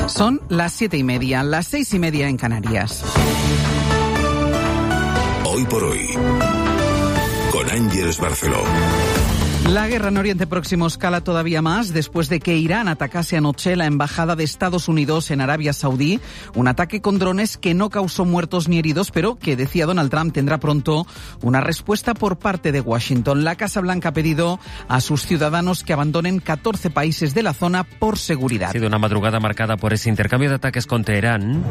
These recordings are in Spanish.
Son las 7:30, las 6:30 en Canarias. Hoy por hoy, con Ángeles Barceló. La guerra en Oriente Próximo escala todavía más después de que Irán atacase anoche la embajada de Estados Unidos en Arabia Saudí. Un ataque con drones que no causó muertos ni heridos, pero que, decía Donald Trump, tendrá pronto una respuesta por parte de Washington. La Casa Blanca ha pedido a sus ciudadanos que abandonen 14 países de la zona por seguridad. Ha sido una madrugada marcada por ese intercambio de ataques con Teherán.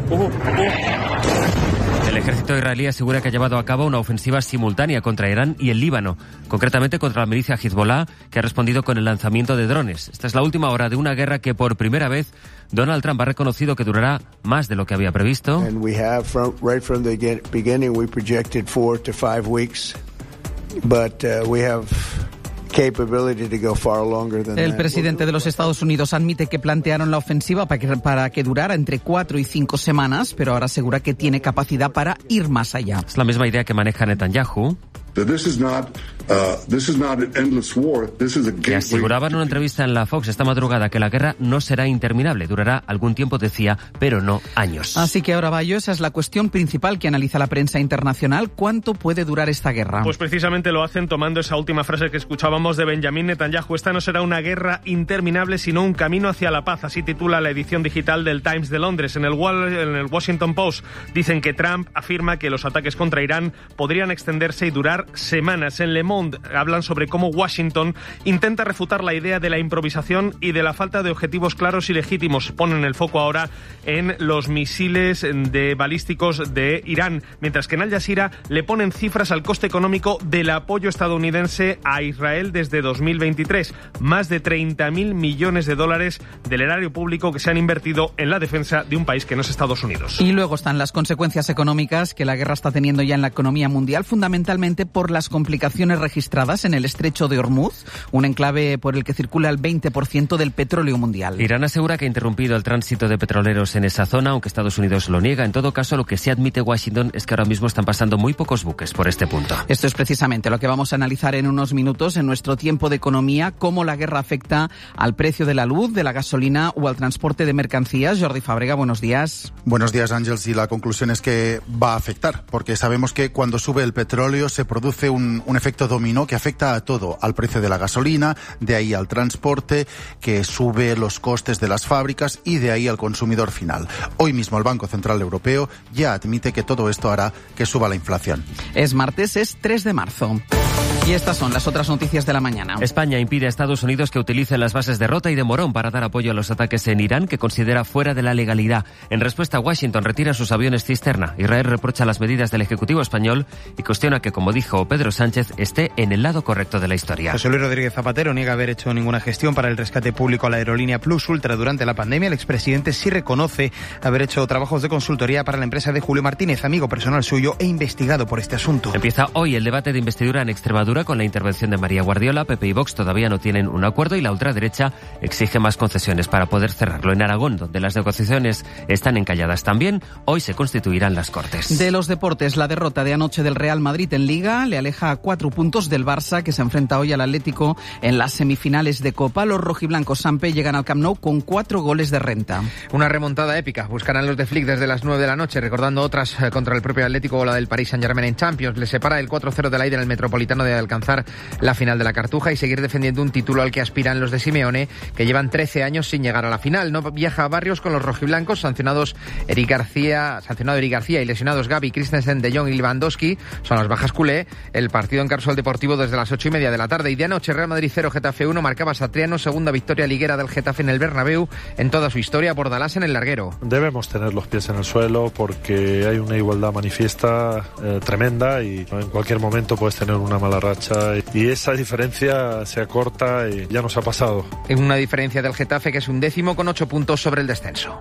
El ejército israelí asegura que ha llevado a cabo una ofensiva simultánea contra Irán y el Líbano, concretamente contra la milicia Hezbollah, que ha respondido con el lanzamiento de drones. Esta es la última hora de una guerra que por primera vez Donald Trump ha reconocido que durará más de lo que había previsto. Right from the beginning we projected 4 to 5 weeks, but we have el presidente de los Estados Unidos admite que plantearon la ofensiva para que durara entre 4 y 5 semanas, pero ahora asegura que tiene capacidad para ir más allá. Es la misma idea que maneja Netanyahu, que aseguraba en una entrevista en la Fox esta madrugada que la guerra no será interminable, durará algún tiempo, decía, pero no años. Así que ahora, Bayo, esa es la cuestión principal que analiza la prensa internacional. ¿Cuánto puede durar esta guerra? Pues precisamente lo hacen tomando esa última frase que escuchábamos de Benjamin Netanyahu. Esta no será una guerra interminable, sino un camino hacia la paz. Así titula la edición digital del Times de Londres. En el Washington Post dicen que Trump afirma que los ataques contra Irán podrían extenderse y durar semanas. En Le Monde hablan sobre cómo Washington intenta refutar la idea de la improvisación y de la falta de objetivos claros y legítimos. Ponen el foco ahora en los misiles balísticos de Irán, mientras que en Al Jazeera le ponen cifras al coste económico del apoyo estadounidense a Israel desde 2023. Más de 30.000 millones de dólares del erario público que se han invertido en la defensa de un país que no es Estados Unidos. Y luego están las consecuencias económicas que la guerra está teniendo ya en la economía mundial, fundamentalmente por las complicaciones registradas en el estrecho de Hormuz, un enclave por el que circula el 20% del petróleo mundial. Irán asegura que ha interrumpido el tránsito de petroleros en esa zona, aunque Estados Unidos lo niega. En todo caso, lo que sí admite Washington es que ahora mismo están pasando muy pocos buques por este punto. Esto es precisamente lo que vamos a analizar en unos minutos en nuestro tiempo de economía, cómo la guerra afecta al precio de la luz, de la gasolina o al transporte de mercancías. Jordi Fàbrega, buenos días. Buenos días, Ángels, y la conclusión es que va a afectar, porque sabemos que cuando sube el petróleo se produce un efecto dominó que afecta a todo, al precio de la gasolina, de ahí al transporte, que sube los costes de las fábricas y de ahí al consumidor final. Hoy mismo el Banco Central Europeo ya admite que todo esto hará que suba la inflación. Es martes, es 3 de marzo. Y estas son las otras noticias de la mañana. España impide a Estados Unidos que utilice las bases de Rota y de Morón para dar apoyo a los ataques en Irán, que considera fuera de la legalidad. En respuesta, Washington retira sus aviones cisterna. Israel reprocha las medidas del Ejecutivo español y cuestiona que, como dijo Pedro Sánchez, esté en el lado correcto de la historia. José Luis Rodríguez Zapatero niega haber hecho ninguna gestión para el rescate público a la aerolínea Plus Ultra durante la pandemia. El expresidente sí reconoce haber hecho trabajos de consultoría para la empresa de Julio Martínez, amigo personal suyo e investigado por este asunto. Empieza hoy el debate de investidura en Extremadura con la intervención de María Guardiola. PP y Vox todavía no tienen un acuerdo y la ultraderecha exige más concesiones para poder cerrarlo. En Aragón, donde las negociaciones están encalladas también, hoy se constituirán las Cortes. De los deportes, la derrota de anoche del Real Madrid en Liga le aleja a 4 puntos del Barça, que se enfrenta hoy al Atlético en las semifinales de Copa. Los rojiblancos Sampe llegan al Camp Nou con 4 goles de renta. Una remontada épica. Buscarán los de Flick desde las 9 de la noche, recordando otras contra el propio Atlético o la del Paris Saint-Germain en Champions. Le separa el 4-0 del Aide en el Metropolitano de alcanzar la final de la Cartuja y seguir defendiendo un título al que aspiran los de Simeone, que llevan 13 años sin llegar a la final. No viaja a Barrios con los rojiblancos, sancionado Eric García y lesionados Gavi, Christensen, De Jong y Lewandowski. Son las bajas culé. El partido en Carso al Deportivo desde las 8:30 de la tarde. Y de anoche, Real Madrid 0, Getafe 1, marcaba Satriano, segunda victoria liguera del Getafe en el Bernabéu en toda su historia. Bordalás en el larguero. Debemos tener los pies en el suelo porque hay una igualdad manifiesta tremenda y en cualquier momento puedes tener una mala racha y esa diferencia se acorta y ya nos ha pasado. En una diferencia del Getafe que es 11º con 8 puntos sobre el descenso.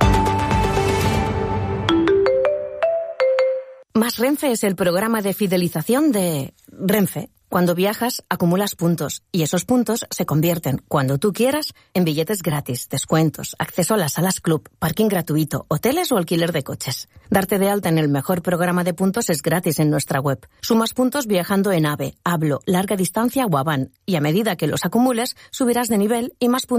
Más Renfe es el programa de fidelización de Renfe. Cuando viajas, acumulas puntos y esos puntos se convierten, cuando tú quieras, en billetes gratis, descuentos, acceso a las salas club, parking gratuito, hoteles o alquiler de coches. Darte de alta en el mejor programa de puntos es gratis en nuestra web. Sumas puntos viajando en AVE, Hablo, Larga Distancia o Avan y a medida que los acumules, subirás de nivel y más puntos